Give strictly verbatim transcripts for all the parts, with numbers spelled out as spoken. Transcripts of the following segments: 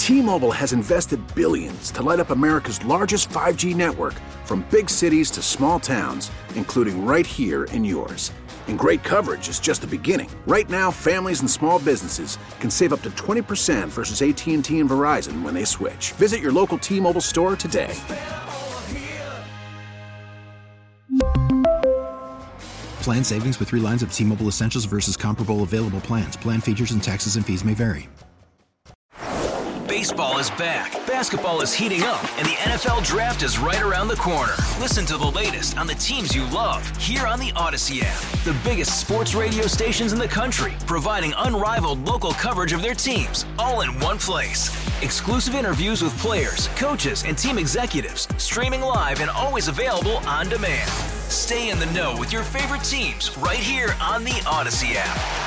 T-Mobile has invested billions to light up America's largest five G network, from big cities to small towns, including right here in yours. And great coverage is just the beginning. Right now, families and small businesses can save up to twenty percent versus A T and T and Verizon when they switch. Visit your local T-Mobile store today. Plan savings with three lines of T-Mobile Essentials versus comparable available plans. Plan features and taxes and fees may vary. Baseball is back, basketball is heating up, and the N F L Draft is right around the corner. Listen to the latest on the teams you love here on the Odyssey app. The biggest sports radio stations in the country, providing unrivaled local coverage of their teams, all in one place. Exclusive interviews with players, coaches, and team executives, streaming live and always available on demand. Stay in the know with your favorite teams right here on the Odyssey app.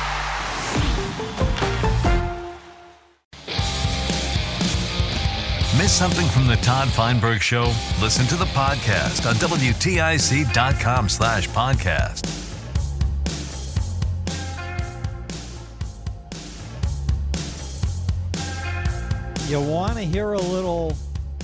Miss something from the Todd Feinberg Show? Listen to the podcast on W T I C dot com slash podcast. You want to hear a little,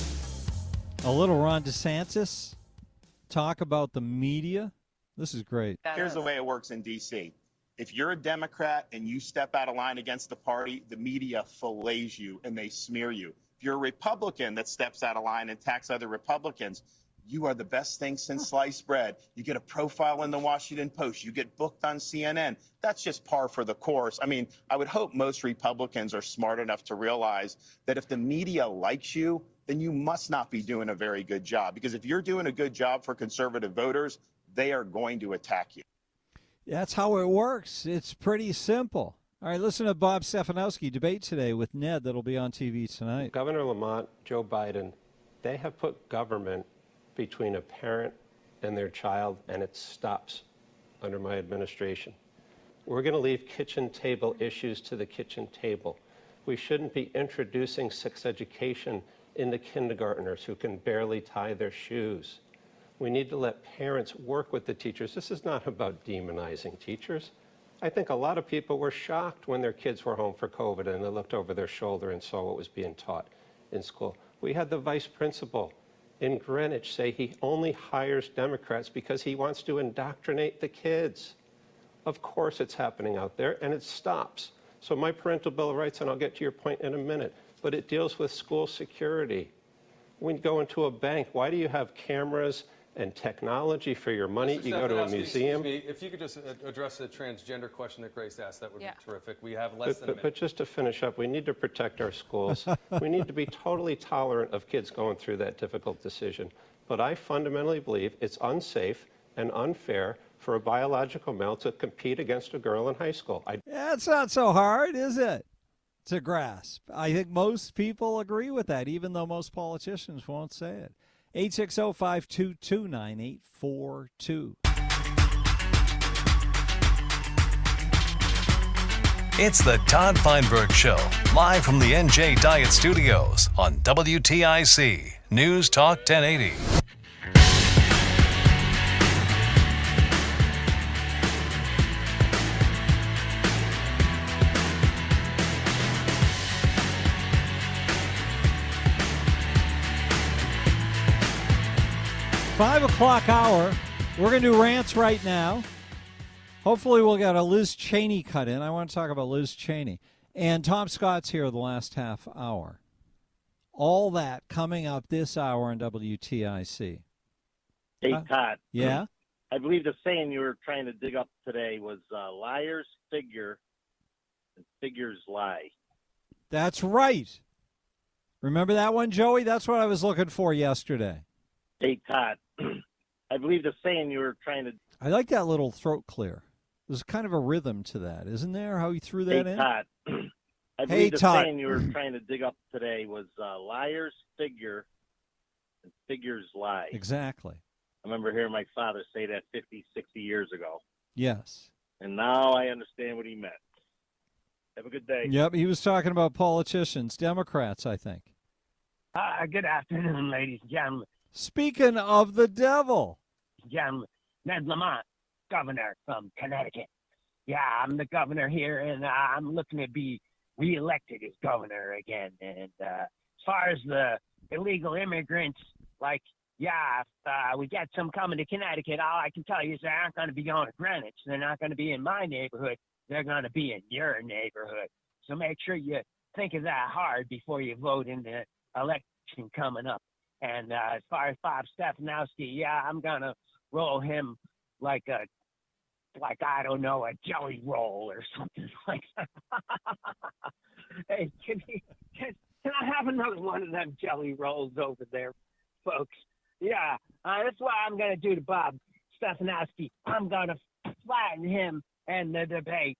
a little Ron DeSantis talk about the media? This is great. Here's the way it works in D C. If you're a Democrat and you step out of line against the party, the media fillets you and they smear you. If you're a Republican that steps out of line and attacks other Republicans, you are the best thing since sliced bread. You get a profile in the Washington Post. You get booked on C N N. That's just par for the course. I mean, I would hope most Republicans are smart enough to realize that if the media likes you, then you must not be doing a very good job. Because if you're doing a good job for conservative voters, they are going to attack you. That's how it works. It's pretty simple. All right, listen to Bob Stefanowski debate today with Ned. That'll be on T V tonight. Governor Lamont, Joe Biden, they have put government between a parent and their child, and it stops under my administration. We're going to leave kitchen table issues to the kitchen table. We shouldn't be introducing sex education into kindergartners who can barely tie their shoes. We need to let parents work with the teachers. This is not about demonizing teachers. I think a lot of people were shocked when their kids were home for COVID and they looked over their shoulder and saw what was being taught in school. We had the vice principal in Greenwich say he only hires Democrats because he wants to indoctrinate the kids. Of course it's happening out there, and it stops. So my parental bill of rights, and I'll get to your point in a minute, but it deals with school security. When you go into a bank, why do you have cameras and technology for your money? Mister You go to a Stefanowski, museum. excuse me, if you could just address the transgender question that Grace asked, that would Yeah. be terrific. We have less But, than a but, minute. but just to finish up, we need to protect our schools. We need to be totally tolerant of kids going through that difficult decision. But I fundamentally believe it's unsafe and unfair for a biological male to compete against a girl in high school. I Yeah, it's not so hard, is it, to grasp? I think most people agree with that, even though most politicians won't say it. eight six zero, five two two, nine eight four two. It's the Todd Feinberg Show, live from the N J Diet Studios on W T I C News Talk ten eighty. Five o'clock hour. We're going to do rants right now. Hopefully we'll get a Liz Cheney cut in. I want to talk about Liz Cheney. And Tom Scott's here the last half hour. All that coming up this hour on W T I C. Hey, Uh, Todd. Yeah? I believe the saying you were trying to dig up today was uh, liars figure and figures lie. That's right. Remember that one, Joey? That's what I was looking for yesterday. Hey, Todd. I believe the saying you were trying to... I like that little throat clear. There's kind of a rhythm to that, isn't there, how you threw that hey, in? Todd. I Hey, believe the Todd. saying you were trying to dig up today was uh, liars figure and figures lie. Exactly. I remember hearing my father say that fifty, sixty years ago. Yes. And now I understand what he meant. Have a good day. Yep, he was talking about politicians, Democrats, I think. Uh, good afternoon, ladies and gentlemen. Speaking of the devil. Gentlemen, Ned Lamont, governor from Connecticut. Yeah, I'm the governor here, and uh, I'm looking to be reelected as governor again. And uh, as far as the illegal immigrants, like, yeah, if uh, we get some coming to Connecticut, all I can tell you is they aren't going to be going to Greenwich. They're not going to be in my neighborhood. They're going to be in your neighborhood. So make sure you think of that hard before you vote in the election coming up. And uh, as far as Bob Stefanowski, yeah, I'm going to roll him like a, like, I don't know, a jelly roll or something like that. Hey, can, he, can, can I have another one of them jelly rolls over there, folks? Yeah, uh, that's what I'm going to do to Bob Stefanowski. I'm going to flatten him and the debates.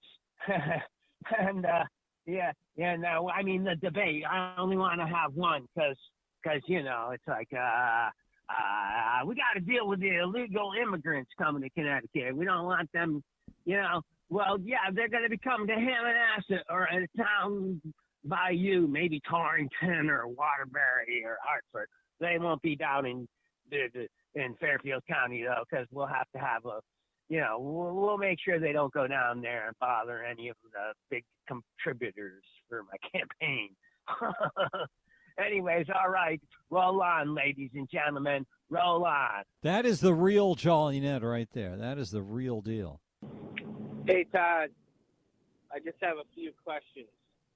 and, uh, yeah, yeah, no, I mean, the debate, I only want to have one because, cause, you know, it's like, uh, uh, we got to deal with the illegal immigrants coming to Connecticut. We don't want them, you know, well, yeah, they're going to be coming to Hammonasset or a town by you, maybe Torrington or Waterbury or Hartford. They won't be down in in Fairfield County, though, because we'll have to have a, you know, we'll, we'll make sure they don't go down there and bother any of the big contributors for my campaign. Anyways, all right, roll on, ladies and gentlemen, roll on. That is the real Jolly Ned right there. That is the real deal. Hey, Todd, I just have a few questions.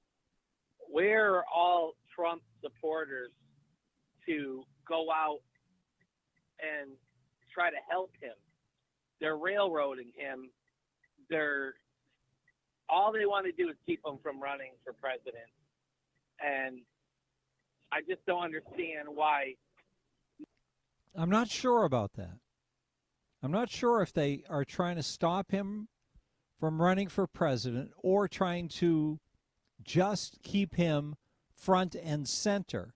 Where are all Trump supporters to go out and try to help him? They're railroading him. They're all they want to do is keep him from running for president. And I just don't understand why. I'm not sure about that. I'm not sure if they are trying to stop him from running for president or trying to just keep him front and center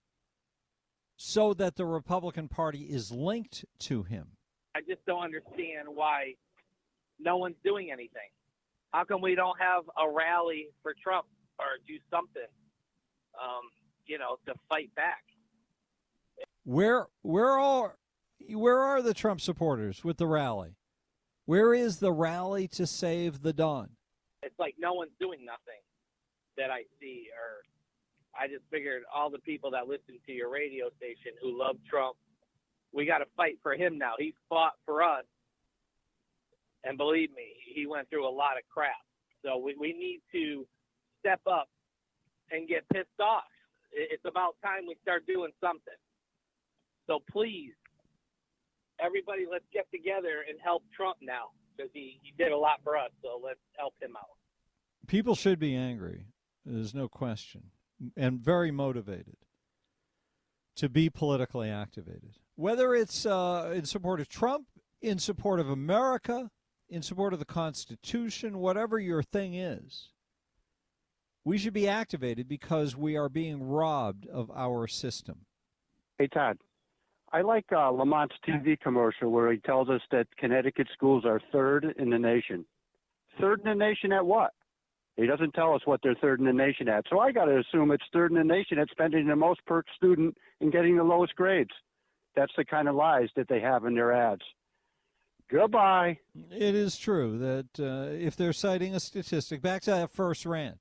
so that the Republican Party is linked to him. I just don't understand why no one's doing anything. How come we don't have a rally for Trump or do something, um, you know, to fight back? Where where are where are the Trump supporters with the rally? Where is the rally to save the Don? It's like no one's doing nothing that I see, or I just figured all the people that listen to your radio station who love Trump, we got to fight for him now. He's fought for us. And believe me, he went through a lot of crap. So we, we need to step up and get pissed off. It's about time we start doing something. So please, everybody, let's get together and help Trump now, because he, he did a lot for us. So let's help him out. People should be angry. There's no question. And very motivated to be politically activated. Whether it's uh, in support of Trump, in support of America, in support of the Constitution, whatever your thing is, we should be activated because we are being robbed of our system. Hey, Todd, I like uh, Lamont's T V commercial where he tells us that Connecticut schools are third in the nation. Third in the nation at what? He doesn't tell us what they're third in the nation at. So I got to assume it's third in the nation at spending the most per student and getting the lowest grades. That's the kind of lies that they have in their ads. Goodbye. It is true that uh, if they're citing a statistic, back to that first rant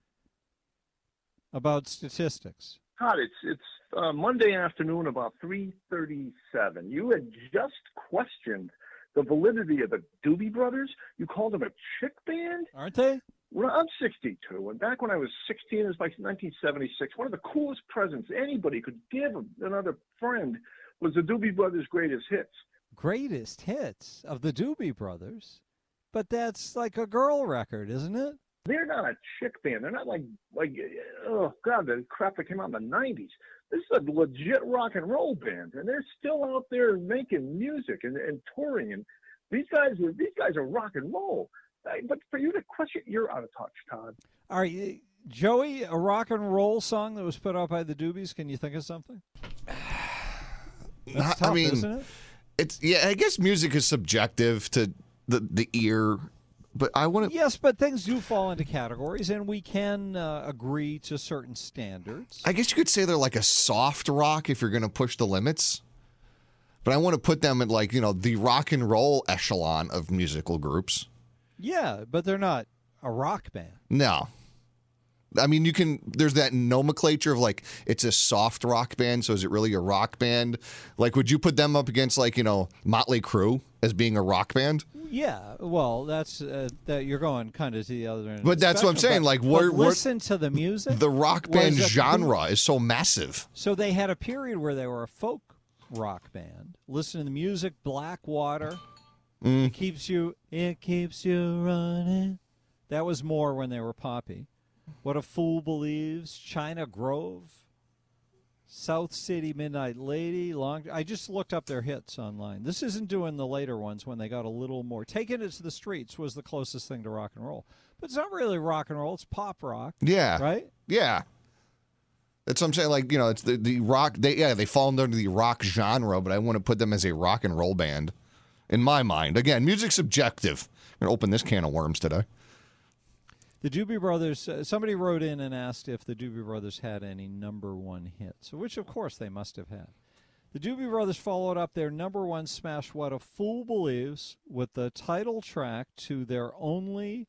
about statistics. Todd, it's it's uh, Monday afternoon about three thirty-seven. You had just questioned the validity of the Doobie Brothers. You called them a chick band? Aren't they? Well, I'm sixty-two, and back when I was sixteen, it was like nineteen seventy-six. One of the coolest presents anybody could give another friend was the Doobie Brothers' greatest hits. Greatest hits of the Doobie Brothers? But that's like a girl record, isn't it? They're not a chick band. They're not like, like oh, God, the crap that came out in the nineties. This is a legit rock and roll band, and they're still out there making music and, and touring. And these guys, are, these guys are rock and roll. But for you to question, you're out of touch, Todd. All right, Joey, a rock and roll song that was put out by the Doobies. Can you think of something? That's tough, I mean, isn't it? It's yeah. I guess music is subjective to the the ear, but I want to. Yes, but things do fall into categories, and we can uh, agree to certain standards. I guess you could say they're like a soft rock if you're going to push the limits. But I want to put them in like you know the rock and roll echelon of musical groups. Yeah, but they're not a rock band. No. I mean, you can. There's that nomenclature of like it's a soft rock band. So is it really a rock band? Like, would you put them up against like you know Motley Crue as being a rock band? Yeah, well, that's uh, that you're going kind of to the other end. But that's what I'm saying. But, like, but where, listen to the music. The rock band Was a- genre is so massive. So they had a period where they were a folk rock band. Listen to the music, Blackwater. Mm. It keeps you. It keeps you running. That was more when they were poppy. What a Fool Believes, China Grove, South City Midnight Lady. Long. I just looked up their hits online. This isn't doing the later ones when they got a little more. Taking It to the Streets was the closest thing to rock and roll, but it's not really rock and roll. It's pop rock. Yeah. Right. Yeah. That's what I'm saying. Like you know, it's the the rock. They yeah, they fall under the rock genre, but I want to put them as a rock and roll band. In my mind, again, music's subjective. I'm gonna open this can of worms today. The Doobie Brothers, uh, somebody wrote in and asked if the Doobie Brothers had any number one hits, which of course they must have had. The Doobie Brothers followed up their number one smash, What a Fool Believes, with the title track to their only,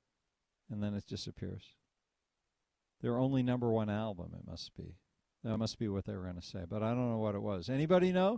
and then it disappears, their only number one album, it must be. That must be what they were going to say, but I don't know what it was. Anybody know?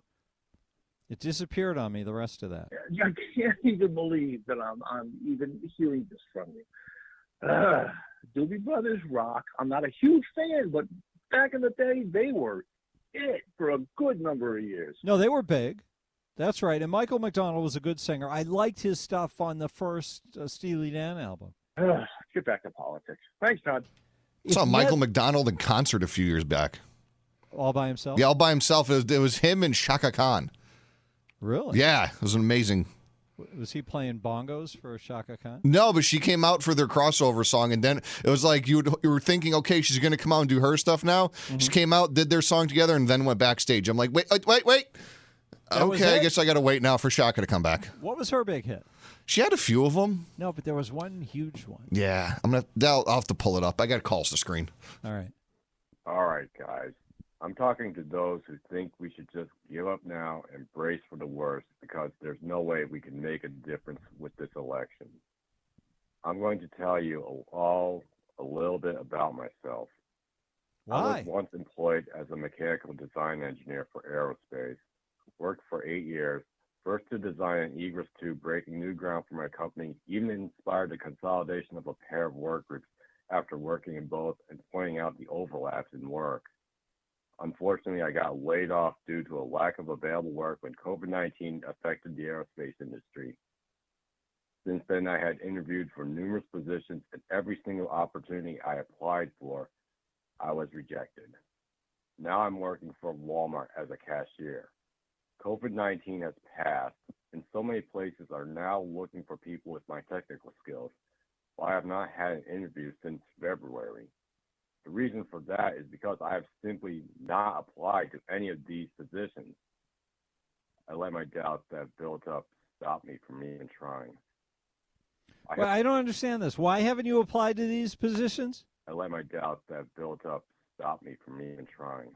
It disappeared on me, the rest of that. I can't even believe that I'm, I'm even hearing this from you. Uh, Doobie Brothers rock. I'm not a huge fan, but back in the day, they were it for a good number of years. No, they were big. That's right. And Michael McDonald was a good singer. I liked his stuff on the first uh, Steely Dan album. Uh, get back to politics. Thanks, Todd. I saw Michael McDonald in concert a few years back. All by himself? Yeah, all by himself. It was, it was him and Shaka Khan. Really? Yeah, it was amazing. Was he playing bongos for Shaka Khan? No, but she came out for their crossover song, and then it was like you, would, you were thinking, okay, she's going to come out and do her stuff now. Mm-hmm. She came out, did their song together, and then went backstage. I'm like, wait, wait, wait, wait. Okay, I guess I got to wait now for Shaka to come back. What was her big hit? She had a few of them. No, but there was one huge one. Yeah, I'm gonna. I'll, I'll have to pull it up. I got calls to screen. All right. All right, guys. I'm talking to those who think we should just give up now and brace for the worst because there's no way we can make a difference with this election. I'm going to tell you all a little bit about myself. Why? I was once employed as a mechanical design engineer for aerospace, worked for eight years, first to design an egress tube breaking new ground for my company, even inspired the consolidation of a pair of work groups after working in both and pointing out the overlaps in work. Unfortunately, I got laid off due to a lack of available work when COVID nineteen affected the aerospace industry. Since then, I had interviewed for numerous positions, and every single opportunity I applied for, I was rejected. Now I'm working for Walmart as a cashier. COVID nineteen has passed, and so many places are now looking for people with my technical skills, while I have not had an interview since February. The reason for that is because I have simply not applied to any of these positions. I let my doubts that have built up stop me from even trying. I, well, have, I don't understand this. Why haven't you applied to these positions? I let my doubts that have built up stop me from even trying.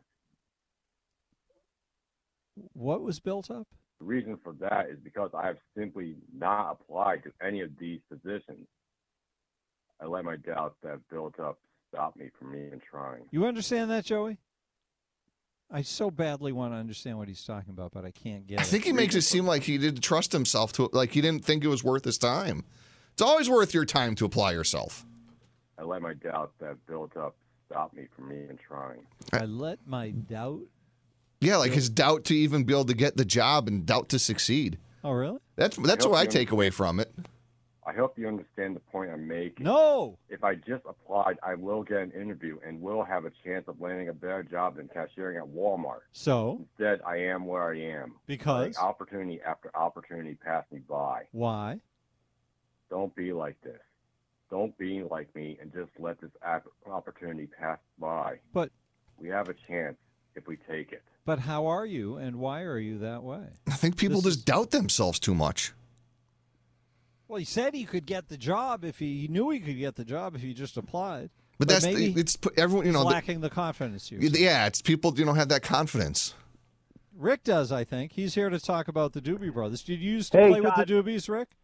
What was built up? The reason for that is because I have simply not applied to any of these positions. I let my doubts that have built up stop me from even trying. You understand that, Joey? I so badly want to understand what he's talking about, but I can't get I it. think he makes it seem like he didn't trust himself to, like he didn't think it was worth his time. It's always worth your time to apply yourself. I let my doubts that have built up stop me from even trying. I let my doubt. Yeah, like his doubt to even be able to get the job and doubt to succeed. Oh, really? That's that's I what I you take away from it. I hope you understand the point I'm making. No. If I just applied, I will get an interview and will have a chance of landing a better job than cashiering at Walmart. So? Instead, I am where I am. Because? Letting opportunity after opportunity pass me by. Why? Don't be like this. Don't be like me and just let this opportunity pass by. But we have a chance if we take it. But how are you and why are you that way? I think people This just doubt themselves too much. Well, he said he could get the job if he, he knew he could get the job if he just applied. But, that's maybe the, it's everyone you know he's the- lacking the confidence. You Yeah, it's people you don't have that confidence. Rick does, I think. He's here to talk about the Doobie Brothers. Did you used to Hey, play with the Todd. Doobies, Rick?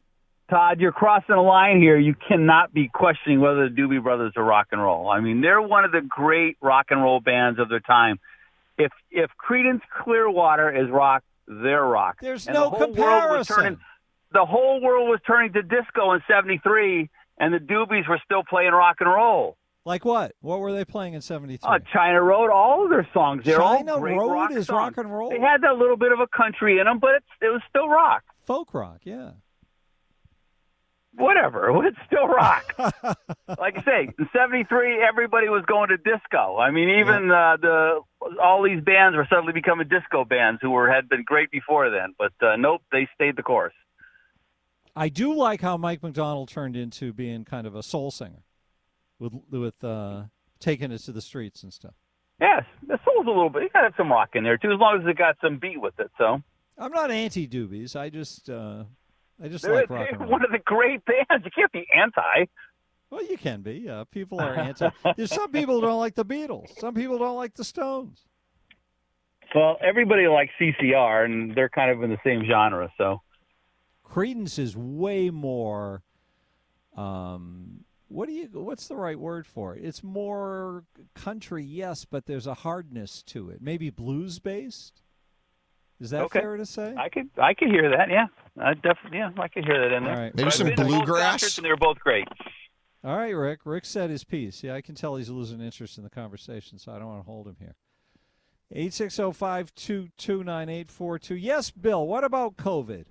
Todd, you're crossing a line here. You cannot be questioning whether the Doobie Brothers are rock and roll. I mean, they're one of the great rock and roll bands of their time. If if Creedence Clearwater is rock, they're rock. There's and no the whole comparison. World was turning, the whole world was turning to disco in seventy-three, and the Doobies were still playing rock and roll. Like what? What were they playing in seventy-three? Uh, China Road, all of their songs. They're China all great Road rock is songs. rock and roll? They had that little bit of a country in them, but it's, it was still rock. Folk rock, yeah. Whatever. It's still rock. Like I say, in seventy-three, everybody was going to disco. I mean, even yeah. uh, the all these bands were suddenly becoming disco bands who were had been great before then. But uh, nope, they stayed the course. I do like how Mike McDonald turned into being kind of a soul singer with with uh, taking it to the streets and stuff. Yes, the soul's a little bit. You got to have some rock in there, too, as long as it got some beat with it. So I'm not anti-Doobies. I just... Uh... I just they're, like rock and roll. One of the great bands. You can't be anti. Well, you can be. Uh, people are anti. There's some people who don't like the Beatles. Some people don't like the Stones. Well, everybody likes C C R, and they're kind of in the same genre. So, Creedence is way more. Um, what do you? What's the right word for it? It's more country, yes, but there's a hardness to it. Maybe blues based. Is that okay. fair to say? I could, I could hear that. Yeah, I definitely, yeah, I could hear that in there. All right. Maybe some bluegrass. And they're both great. All right, Rick. Rick said his piece. Yeah, I can tell he's losing interest in the conversation, so I don't want to hold him here. eight six zero, five two two, nine eight four two. Yes, Bill. What about COVID?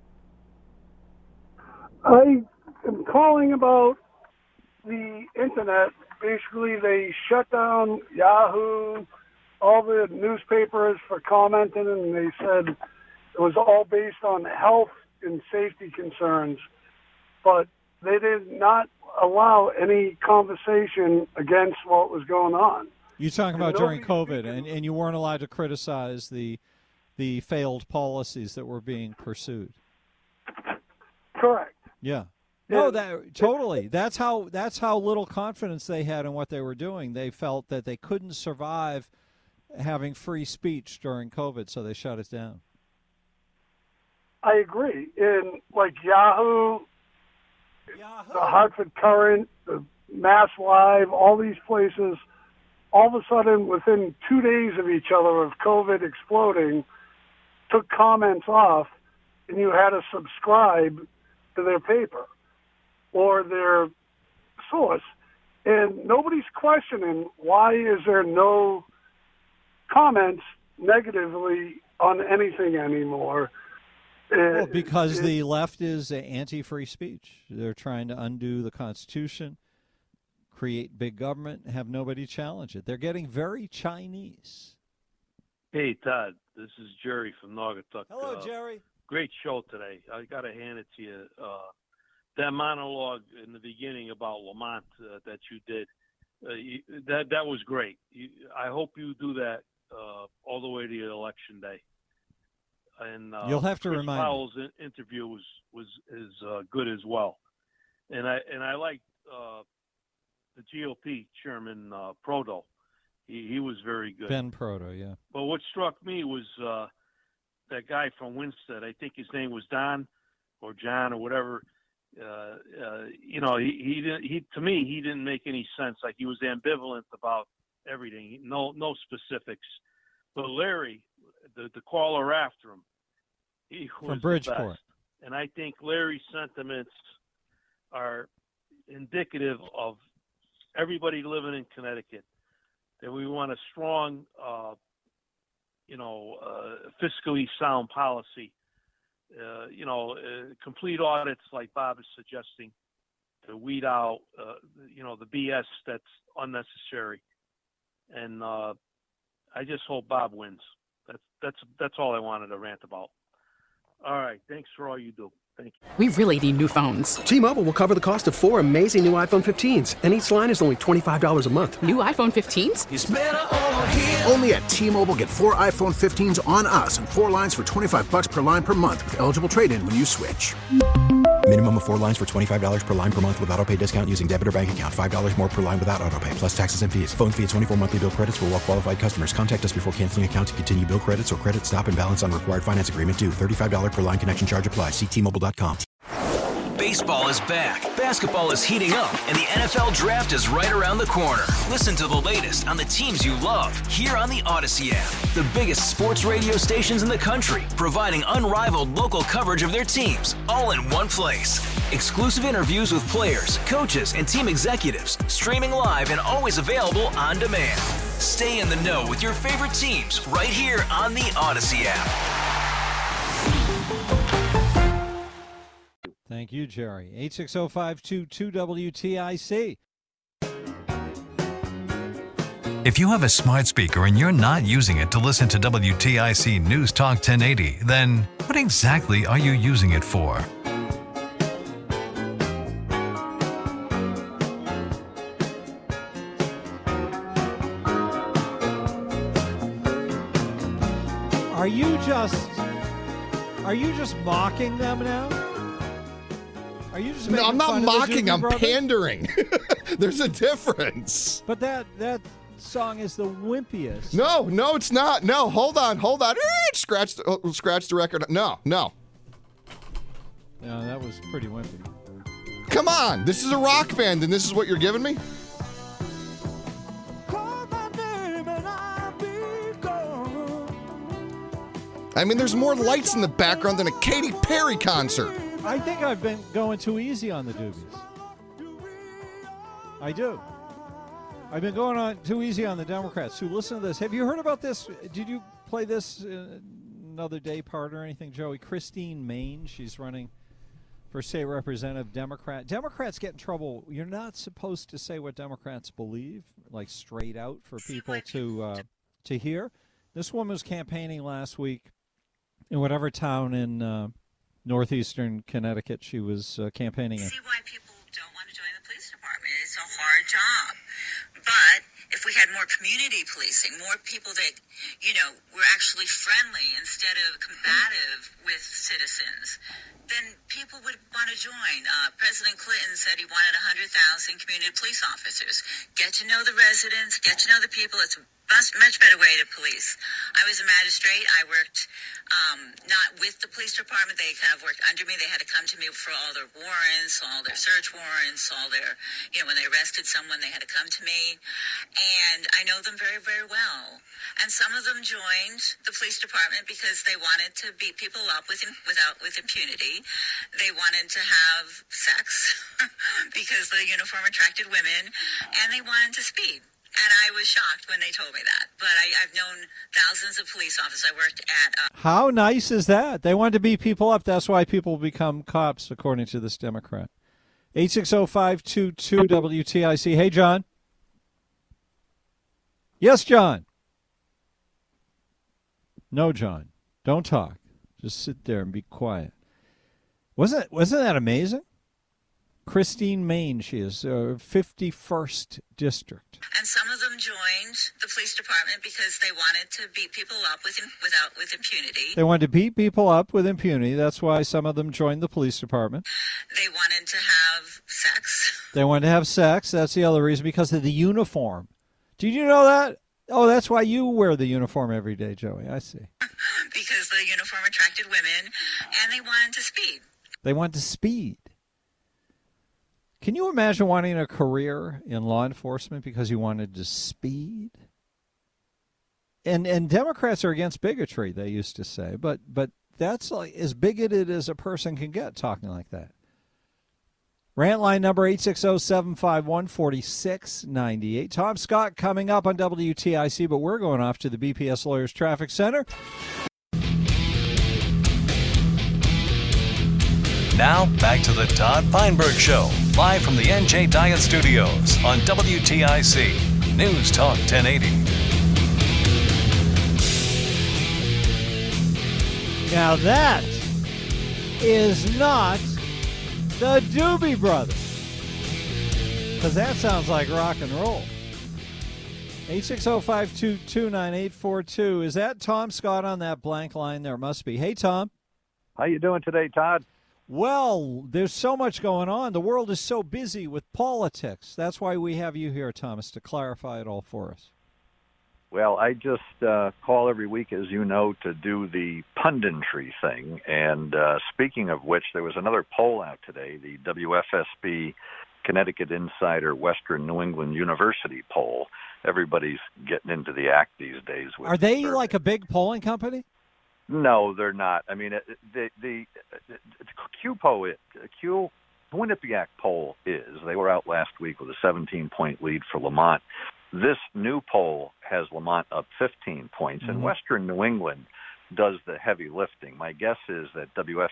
I am calling about the internet. Basically, they shut down Yahoo, all the newspapers for commenting, and they said it was all based on health and safety concerns. But they did not allow any conversation against what was going on. You're talking about and during nobody- COVID, and, and you weren't allowed to criticize the the failed policies that were being pursued. Correct. Yeah. No, that totally. That's how that's how little confidence they had in what they were doing. They felt that they couldn't survive having free speech during COVID, so they shut it down. I agree. In like Yahoo, Yahoo, the Hartford Courant, the Mass Live, all these places, all of a sudden, within two days of each other of COVID exploding, took comments off, and you had to subscribe to their paper or their source. And nobody's questioning why is there no comments negatively on anything anymore. Well, because it, the left is anti-free speech. They're trying to undo the Constitution, create big government, have nobody challenge it. They're getting very Chinese. Hey, Todd, this is Jerry from Naugatuck. Hello, uh, Jerry. Great show today. I got to hand it to you. Uh, that monologue in the beginning about Lamont uh, that you did, uh, you, that that was great. You, I hope you do that uh, all the way to election day. And uh, you'll have to Chris remind Powell's me. interview was was is uh, good as well. And I and I liked uh, the G O P chairman uh, Proto. He he was very good. Ben Proto, yeah. But what struck me was uh, that guy from Winstead. I think his name was Don or John or whatever. Uh, uh, you know, he he didn't. He to me he didn't make any sense. Like he was ambivalent about everything. No no specifics. But Larry, the the caller after him, he was from the Bridgeport. best. And I think Larry's sentiments are indicative of everybody living in Connecticut. That we want a strong, uh, you know, uh, fiscally sound policy. Uh, you know, uh, complete audits like Bob is suggesting to weed out, uh, you know, the B S that's unnecessary. And uh, I just hope Bob wins. That's that's that's all I wanted to rant about. All right, thanks for all you do. Thank you. We really need new phones. T-Mobile will cover the cost of four amazing new iPhone fifteens, and each line is only twenty-five dollars a month. New iPhone fifteens? It's better over here. Only at T-Mobile, get four iPhone fifteens on us and four lines for twenty-five bucks per line per month with eligible trade-in when you switch. Minimum of four lines for twenty-five dollars per line per month with autopay discount using debit or bank account. five dollars more per line without autopay, plus taxes and fees. Phone fee at twenty-four monthly bill credits for well-qualified customers. Contact us before canceling account to continue bill credits or credit stop and balance on required finance agreement due. thirty-five dollars per line connection charge applies. See T Mobile dot com. Baseball is back, basketball is heating up, and the N F L Draft is right around the corner. Listen to the latest on the teams you love here on the Odyssey app. The biggest sports radio stations in the country, providing unrivaled local coverage of their teams, all in one place. Exclusive interviews with players, coaches, and team executives, streaming live and always available on demand. Stay in the know with your favorite teams right here on the Odyssey app. Thank you, Jerry. eight six zero, five two two, W T I C. If you have a smart speaker and you're not using it to listen to W T I C News Talk ten eighty, then what exactly are you using it for? Are you just are you just mocking them now? Are you just No, I'm not fun mocking, I'm brothers? pandering. There's a difference. But that that song is the wimpiest. No, no, it's not. No, hold on, hold on. Scratch the, oh, scratch the record. No, no. No, that was pretty wimpy. Come on. This is a rock band, and this is what you're giving me? I mean, there's more lights in the background than a Katy Perry concert. I think I've been going too easy on the Doobies. I do. I've been going on too easy on the Democrats. Who listen to this? Have you heard about this? Did you play this uh, another day part or anything, Joey? Christine Maine, she's running for state representative Democrat. Democrats get in trouble. You're not supposed to say what Democrats believe, like straight out for people to uh, to hear. This woman was campaigning last week in whatever town in uh, northeastern Connecticut she was uh, campaigning in. See why people don't want to join the police department. It's a hard job. But if we had more community policing, more people that, you know, were actually friendly instead of combative with citizens, then people would want to join. Uh, President Clinton said he wanted one hundred thousand community police officers. Get to know the residents, get to know the people. It's a much, much better way to police. I was a magistrate. I worked um, not with the police department. They kind of worked under me. They had to come to me for all their warrants, all their search warrants, all their, you know, when they arrested someone, they had to come to me. And I know them very, very well. And some of them joined the police department because they wanted to beat people up with, without, with impunity. They wanted to have sex because the uniform attracted women, and they wanted to speed. And I was shocked when they told me that. But I, I've known thousands of police officers. I worked at... Uh, How nice is that? They want to beat people up. That's why people become cops, according to this Democrat. eight six zero, five two two, W T I C. Hey, John. Yes, John. No, John. Don't talk. Just sit there and be quiet. Wasn't wasn't that amazing? Christine Maine, she is, uh, fifty-first District. And some of them joined the police department because they wanted to beat people up with without with impunity. They wanted to beat people up with impunity. That's why some of them joined the police department. They wanted to have sex. They wanted to have sex. That's the other reason, because of the uniform. Did you know that? Oh, that's why you wear the uniform every day, Joey. I see. Because the uniform attracted women, and they wanted to speed. They wanted to speed. Can you imagine wanting a career in law enforcement because you wanted to speed? And and Democrats are against bigotry, they used to say, but but that's like as bigoted as a person can get talking like that. Rant line number eight six zero, seven five one, four six nine eight. Tom Scott coming up on W T I C, but we're going off to the B P S Lawyers Traffic Center. Now, back to the Todd Feinberg Show, live from the N J Diet Studios on W T I C News Talk ten eighty. Now that is not the Doobie Brothers, because that sounds like rock and roll. eight six zero, five two two, nine eight four two. Is that Tom Scott on that blank line? There must be. Hey, Tom. How you doing today, Todd? Well, there's so much going on. The world is so busy with politics. That's why we have you here, Thomas, to clarify it all for us. Well, I just uh, call every week, as you know, to do the punditry thing. And uh, speaking of which, there was another poll out today, the W F S B Connecticut Insider Western New England University poll. Everybody's getting into the act these days. With Are they survey. like a big polling company? No, they're not. I mean, the the, the Q poll, Q Quinnipiac poll is. They were out last week with a seventeen-point lead for Lamont. This new poll has Lamont up fifteen points, and Mhm. Western New England does the heavy lifting. My guess is that W F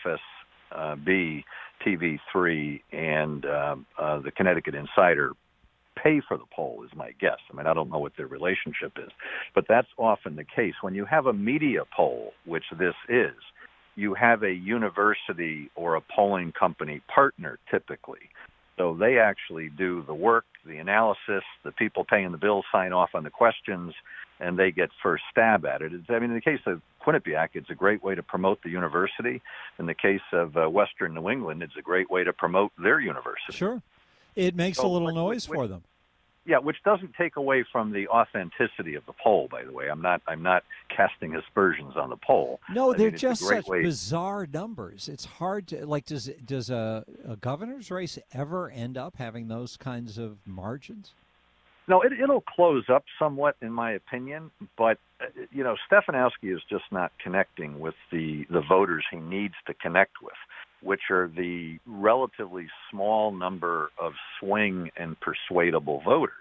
S B, T V three, and uh, uh, the Connecticut Insider pay for the poll, is my guess. I mean, I don't know what their relationship is, but that's often the case. When you have a media poll, which this is, you have a university or a polling company partner typically. So they actually do the work, the analysis, the people paying the bills sign off on the questions, and they get first stab at it. It's, I mean, in the case of Quinnipiac, it's a great way to promote the university. In the case of uh, Western New England, it's a great way to promote their university. Sure. It makes So, a little which- noise which- for them. Yeah, which doesn't take away from the authenticity of the poll, by the way. I'm not I'm not casting aspersions on the poll. No, I they're mean, it's a just great such way- bizarre numbers. It's hard to like. Does does a, a governor's race ever end up having those kinds of margins? No, it, it'll close up somewhat, in my opinion. But uh, you know, Stefanowski is just not connecting with the the voters he needs to connect with, which are the relatively small number of swing and persuadable voters.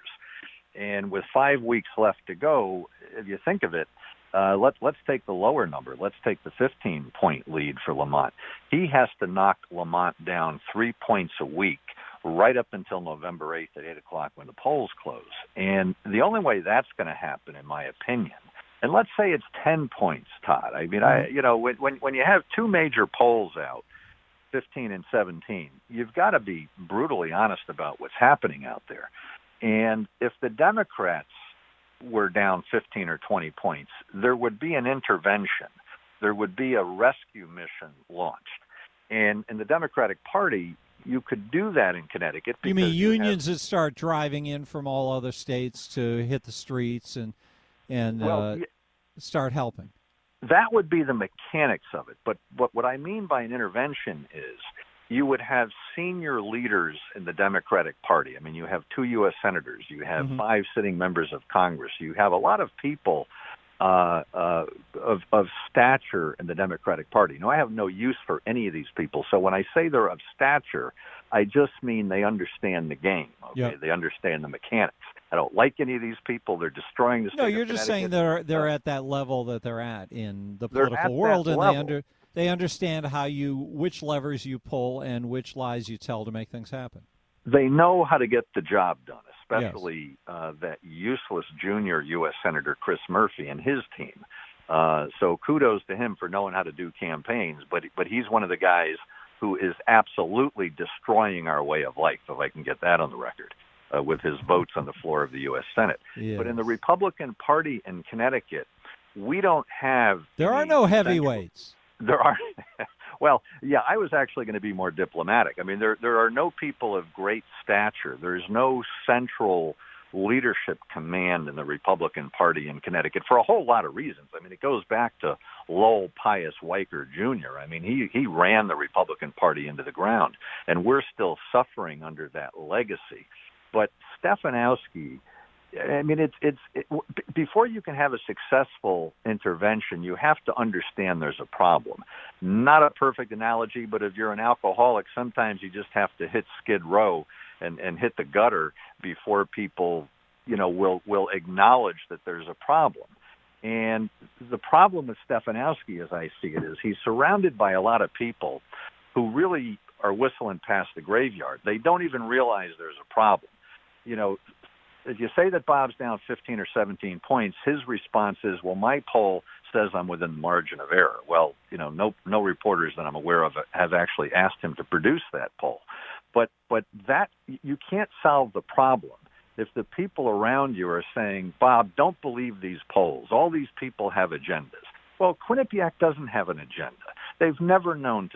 And with five weeks left to go, if you think of it, uh, let, let's take the lower number. Let's take the fifteen-point lead for Lamont. He has to knock Lamont down three points a week right up until November eighth at eight o'clock when the polls close. And the only way that's going to happen, in my opinion, and let's say it's ten points, Todd. I mean, I you know, when when, when you have two major polls out, fifteen and seventeen, you've got to be brutally honest about what's happening out there. And if the Democrats were down fifteen or twenty points, there would be an intervention. There would be a rescue mission launched. And in the Democratic Party, you could do that in Connecticut. You mean because you have- unions that start driving in from all other states to hit the streets and and Well, uh, yeah. start helping? That would be the mechanics of it. But what, what I mean by an intervention is you would have senior leaders in the Democratic Party. I mean, you have two U S senators. You have Mhm. five sitting members of Congress. You have a lot of people uh, uh, of, of stature in the Democratic Party. Now, I have no use for any of these people. So when I say they're of stature, I just mean they understand the game. Okay? Yep. They understand the mechanics. I don't like any of these people. They're destroying the state No, of you're just saying Connecticut. they're they're at that level that they're at in the They're at political that world, and level. they under they understand how you which levers you pull and which lies you tell to make things happen. They know how to get the job done, especially uh, that useless junior U S Senator Chris Murphy and his team. Uh, so kudos to him for knowing how to do campaigns, but but he's one of the guys who is absolutely destroying our way of life, if I can get that on the record, uh, with his votes on the floor of the U S Senate. Yeah. But in the Republican Party in Connecticut, we don't have... There are any no central- heavyweights. There are, well, yeah, I was actually going to be more diplomatic. I mean, there there are no people of great stature. There's no central leadership command in the Republican Party in Connecticut for a whole lot of reasons. I mean, it goes back to Lowell Pius Weicker Junior I mean, he, he ran the Republican Party into the ground, and we're still suffering under that legacy. But Stefanowski, I mean, it's it's it, before you can have a successful intervention, you have to understand there's a problem. Not a perfect analogy, but if you're an alcoholic, sometimes you just have to hit Skid Row and, and hit the gutter before people, you know, will will acknowledge that there's a problem. And the problem with Stefanowski, as I see it, is he's surrounded by a lot of people who really are whistling past the graveyard. They don't even realize there's a problem. You know, if you say that Bob's down fifteen or seventeen points, his response is, well, my poll says I'm within the margin of error. Well, you know, no no reporters that I'm aware of have actually asked him to produce that poll. But but that you can't solve the problem if the people around you are saying, Bob, don't believe these polls. All these people have agendas. Well, Quinnipiac doesn't have an agenda. They've never known to be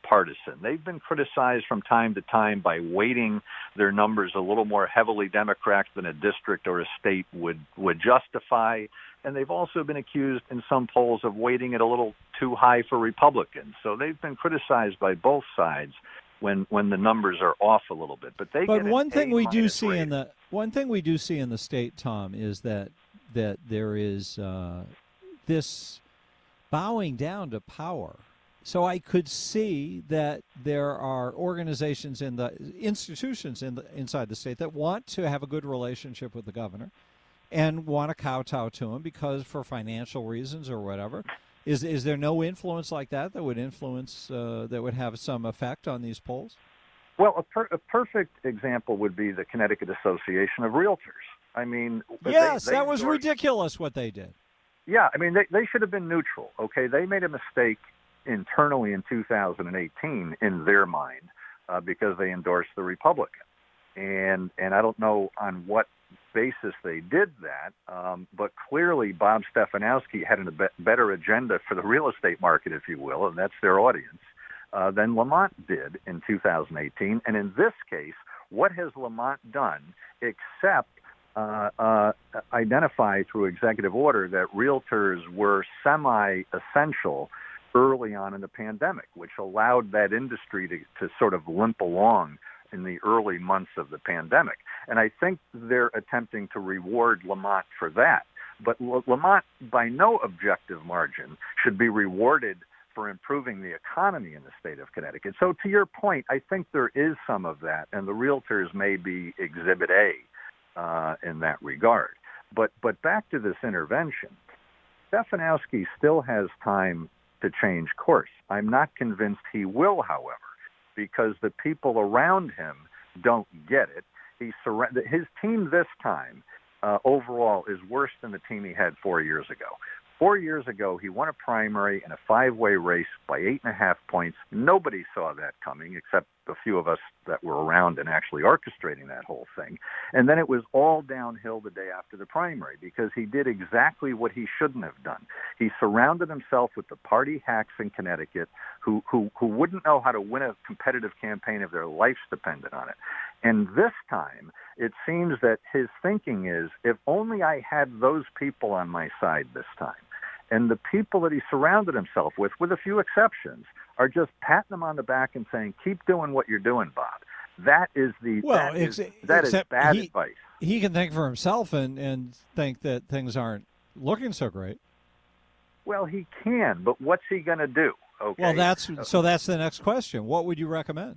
partisan. They've been criticized from time to time by weighting their numbers a little more heavily Democrat than a district or a state would, would justify. And they've also been accused in some polls of weighting it a little too high for Republicans. So they've been criticized by both sides when when the numbers are off a little bit. But they But get one thing we do A-minus see rating. in the one thing we do see in the state, Tom, is that that there is uh, this bowing down to power. So I could see that there are organizations in the institutions in the inside the state that want to have a good relationship with the governor and want to kowtow to him because for financial reasons or whatever. Is is there no influence like that that would influence uh, that would have some effect on these polls? Well, a, per- a perfect example would be the Connecticut Association of Realtors. I mean, Yes, they, they that was endorsed- ridiculous what they did. Yeah, I mean, they, they should have been neutral, okay? They made a mistake internally in two thousand eighteen in their mind uh, because they endorsed the Republican. And and I don't know on what basis they did that, um, but clearly Bob Stefanowski had a be- better agenda for the real estate market, if you will, and that's their audience, uh, than Lamont did in two thousand eighteen. And in this case, what has Lamont done except uh, uh, identify through executive order that realtors were semi-essential early on in the pandemic, which allowed that industry to, to sort of limp along in the early months of the pandemic. And I think they're attempting to reward Lamont for that. But L- Lamont, by no objective margin, should be rewarded for improving the economy in the state of Connecticut. So to your point, I think there is some of that, and the realtors may be exhibit A uh, in that regard. But, but back to this intervention, Stefanowski still has time to change course. I'm not convinced he will, however, because the people around him don't get it. He surra- his team this time uh, overall is worse than the team he had four years ago. Four years ago, he won a primary in a five-way race by eight and a half points. Nobody saw that coming except a few of us that were around and actually orchestrating that whole thing. And then it was all downhill the day after the primary because he did exactly what he shouldn't have done. He surrounded himself with the party hacks in Connecticut who, who, who wouldn't know how to win a competitive campaign if their lives depended on it. And this time, it seems that his thinking is, if only I had those people on my side this time. And the people that he surrounded himself with, with a few exceptions, are just patting him on the back and saying, keep doing what you're doing, Bob. That is the Well, that is, ex- that is except bad he- advice. He can think for himself and, and think that things aren't looking so great. Well, he can, but what's he going to do? Okay. Well, that's so. That's the next question. What would you recommend?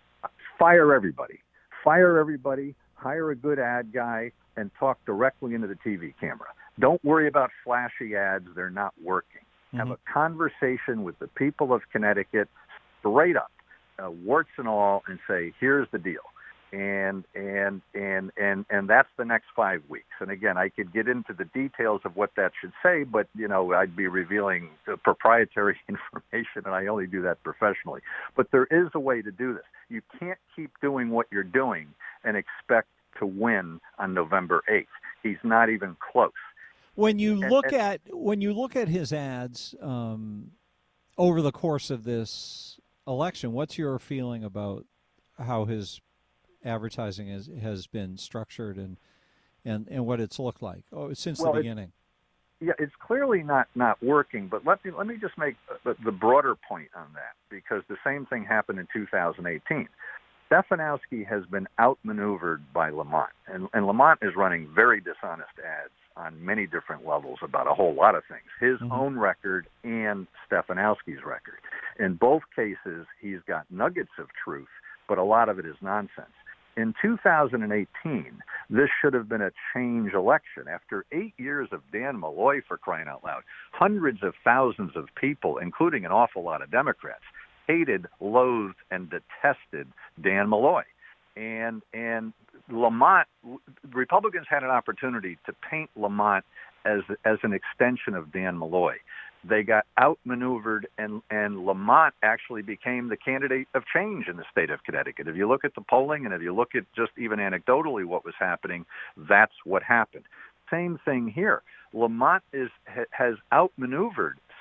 Fire everybody. Fire everybody. Hire a good ad guy and talk directly into the T V camera. Don't worry about flashy ads. They're not working. Mm-hmm. Have a conversation with the people of Connecticut straight up, uh, warts and all, and say, here's the deal. And, and, and, and, and that's the next five weeks. And again, I could get into the details of what that should say, but, you know, I'd be revealing uh, proprietary information, and I only do that professionally. But there is a way to do this. You can't keep doing what you're doing and expect to win on November eighth. He's not even close. When you And- look and- at when you look at his ads um, over the course of this election, what's your feeling about how his advertising is, has been structured and, and, and what it's looked like oh, since Well, the it- beginning? Yeah, it's clearly not, not working, but let me let me just make the, the broader point on that, because the same thing happened in two thousand eighteen. Stefanowski has been outmaneuvered by Lamont, and, and Lamont is running very dishonest ads on many different levels about a whole lot of things, his mm-hmm. own record and Stefanowski's record. In both cases, he's got nuggets of truth, but a lot of it is nonsense. In two thousand eighteen, this should have been a change election. After eight years of Dan Malloy, for crying out loud, hundreds of thousands of people, including an awful lot of Democrats, hated, loathed, and detested Dan Malloy. And and Lamont, Republicans had an opportunity to paint Lamont as as an extension of Dan Malloy. They got outmaneuvered, and, and Lamont actually became the candidate of change in the state of Connecticut. If you look at the polling and if you look at just even anecdotally what was happening, that's what happened. Same thing here. Lamont is has outmaneuvered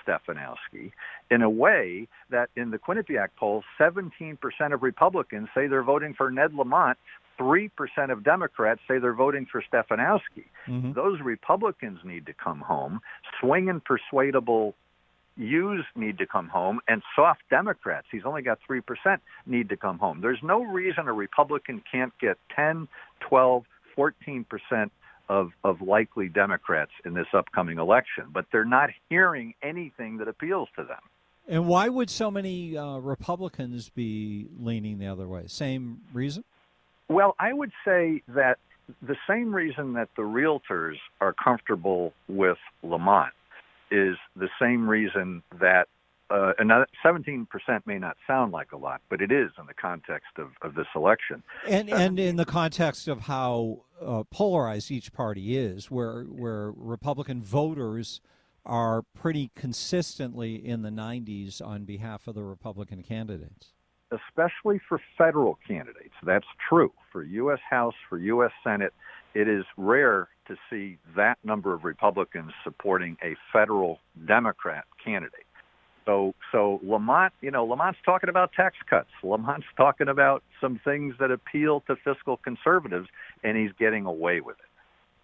Stefanowski in a way that in the Quinnipiac poll, seventeen percent of Republicans say they're voting for Ned Lamont. three percent of Democrats say they're voting for Stefanowski. Mm-hmm. Those Republicans need to come home. Swing and persuadable Hughes need to come home, and soft Democrats, he's only got three percent, need to come home. There's no reason a Republican can't get ten, twelve, fourteen percent of, of likely Democrats in this upcoming election, but they're not hearing anything that appeals to them. And why would so many uh, Republicans be leaning the other way? Same reason? Well, I would say that the same reason that the realtors are comfortable with Lamont is the same reason that uh, another seventeen percent may not sound like a lot, but it is in the context of, of this election. And and in the context of how uh, polarized each party is, where where Republican voters are pretty consistently in the nineties on behalf of the Republican candidates. Especially for federal candidates. That's true. For U S House, for U S Senate, it is rare to see that number of Republicans supporting a federal Democrat candidate. So, so Lamont, you know, Lamont's talking about tax cuts. Lamont's talking about some things that appeal to fiscal conservatives, and he's getting away with it.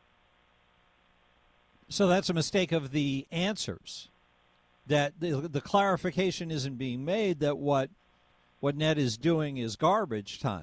So that's a mistake of the answers, that the, the clarification isn't being made that what what Ned is doing is garbage time.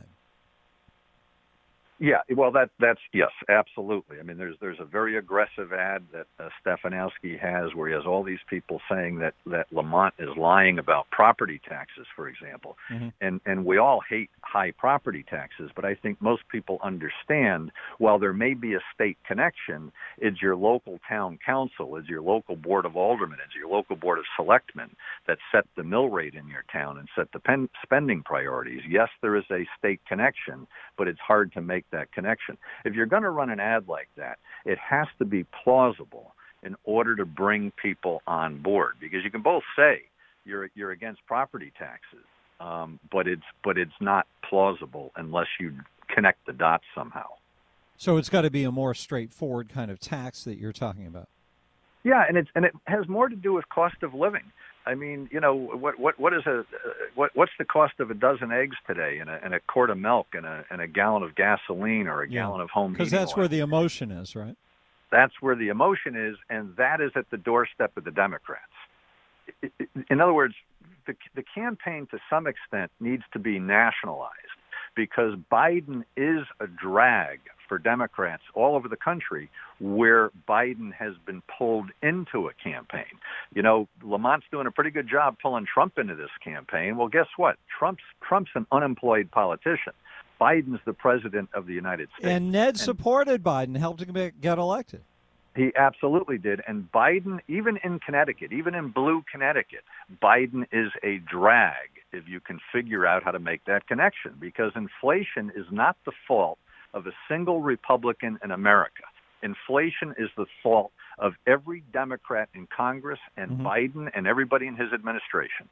Yeah, well, that that's yes, absolutely. I mean, there's there's a very aggressive ad that uh, Stefanowski has where he has all these people saying that, that Lamont is lying about property taxes, for example. Mm-hmm. And and we all hate high property taxes, but I think most people understand while there may be a state connection, it's your local town council, it's your local board of aldermen, it's your local board of selectmen that set the mill rate in your town and set the pen, spending priorities. Yes, there is a state connection, but it's hard to make that connection. If you're going to run an ad like that, it has to be plausible in order to bring people on board, because you can both say you're you're against property taxes, um, but it's but it's not plausible unless you connect the dots somehow. So it's got to be a more straightforward kind of tax that you're talking about. Yeah, and it's and it has more to do with cost of living. I mean, you know, what what what is a uh, what what's the cost of a dozen eggs today, and a and a quart of milk, and a and a gallon of gasoline, or a Yeah. gallon of home heating Because that's oil? where the emotion is, right? That's where the emotion is, and that is at the doorstep of the Democrats. I- I- In other words, the the campaign to some extent needs to be nationalized, because Biden is a drag for Democrats all over the country where Biden has been pulled into a campaign. You know, Lamont's doing a pretty good job pulling Trump into this campaign. Well, guess what? Trump's Trump's an unemployed politician. Biden's the president of the United States. And Ned supported Biden, helped him get get elected. He absolutely did. And Biden, even in Connecticut, even in blue Connecticut, Biden is a drag if you can figure out how to make that connection, because inflation is not the fault of a single Republican in America. Inflation is the fault of every Democrat in Congress and Mm-hmm. Biden and everybody in his administration.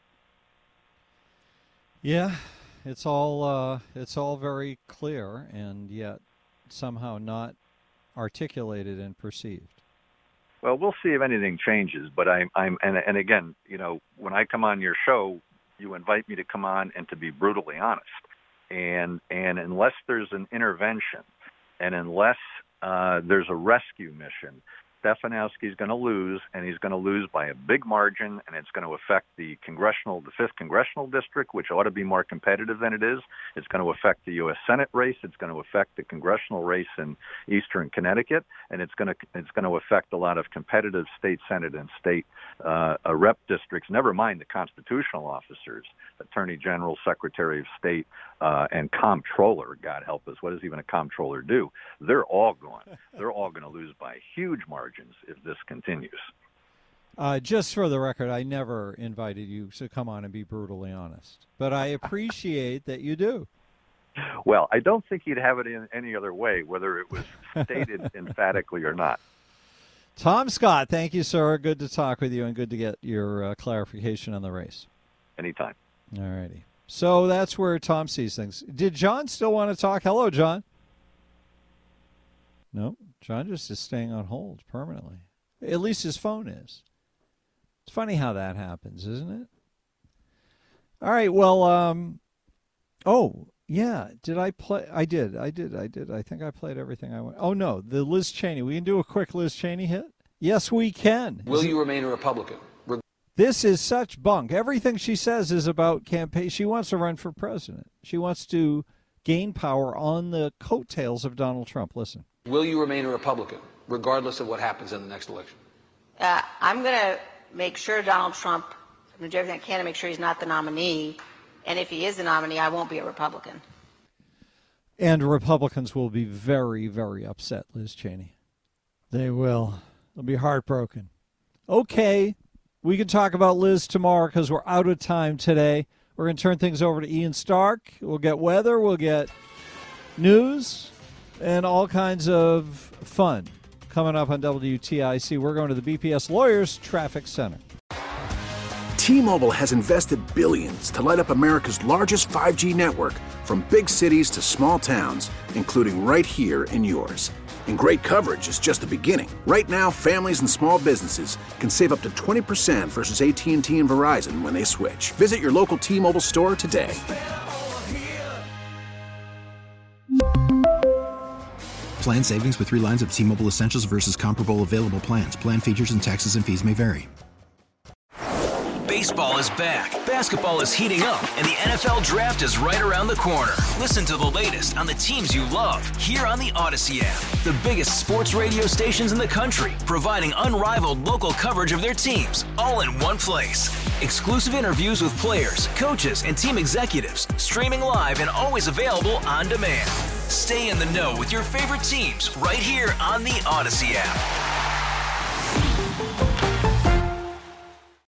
Yeah, it's all uh, it's all very clear, and yet somehow not articulated and perceived. Well, we'll see if anything changes. But I'm, I'm, and, and again, you know, when I come on your show, you invite me to come on and to be brutally honest. And and unless there's an intervention, and unless uh, there's a rescue mission, Stefanowski's going to lose, and he's going to lose by a big margin, and it's going to affect the congressional, the fifth congressional district, which ought to be more competitive than it is. It's going to affect the U S Senate race. It's going to affect the congressional race in eastern Connecticut, and it's going to it's going to affect a lot of competitive state senate and state uh, uh, rep districts. Never mind the constitutional officers, Attorney General, Secretary of State, uh, and Comptroller. God help us, what does even a comptroller do? They're all going. They're all going to lose by huge margins if this continues. Uh, just for the record, I never invited you to come on and be brutally honest, but I appreciate that you do. Well, I don't think he'd have it in any other way, whether it was stated emphatically or not. Tom Scott, thank you, sir. Good to talk with you, and good to get your uh, clarification on the race. Anytime. All righty. So that's where Tom sees things. Did John still want to talk? Hello, John. No, John just is staying on hold permanently. At least his phone is. It's funny how that happens, isn't it? All right, well, um, oh, yeah, did I play? I did, I did, I did. I think I played everything I want. Oh, no, the Liz Cheney. We can do a quick Liz Cheney hit? Yes, we can. Will you remain a Republican? Re- This is such bunk. Everything she says is about campaign. She wants to run for president. She wants to gain power on the coattails of Donald Trump. Listen. Will you remain a Republican, regardless of what happens in the next election? Uh, I'm going to make sure Donald Trump, I'm going to do everything I can to make sure he's not the nominee. And if he is the nominee, I won't be a Republican. And Republicans will be very, very upset, Liz Cheney. They will. They'll be heartbroken. Okay, we can talk about Liz tomorrow because we're out of time today. We're going to turn things over to Ian Stark. We'll get weather, we'll get news, and all kinds of fun coming up on W T I C. We're going to the B P S Lawyers Traffic Center. T-Mobile has invested billions to light up America's largest five G network, from big cities to small towns, including right here in yours. And great coverage is just the beginning. Right now, families and small businesses can save up to twenty percent versus A T and T and Verizon when they switch. Visit your local T-Mobile store today. Plan savings with three lines of T-Mobile Essentials versus comparable available plans. Plan features and taxes and fees may vary. Baseball is back, basketball is heating up, and the N F L Draft is right around the corner. Listen to the latest on the teams you love here on the Odyssey app. The biggest sports radio stations in the country, providing unrivaled local coverage of their teams, all in one place. Exclusive interviews with players, coaches, and team executives, streaming live and always available on demand. Stay in the know with your favorite teams right here on the Odyssey app.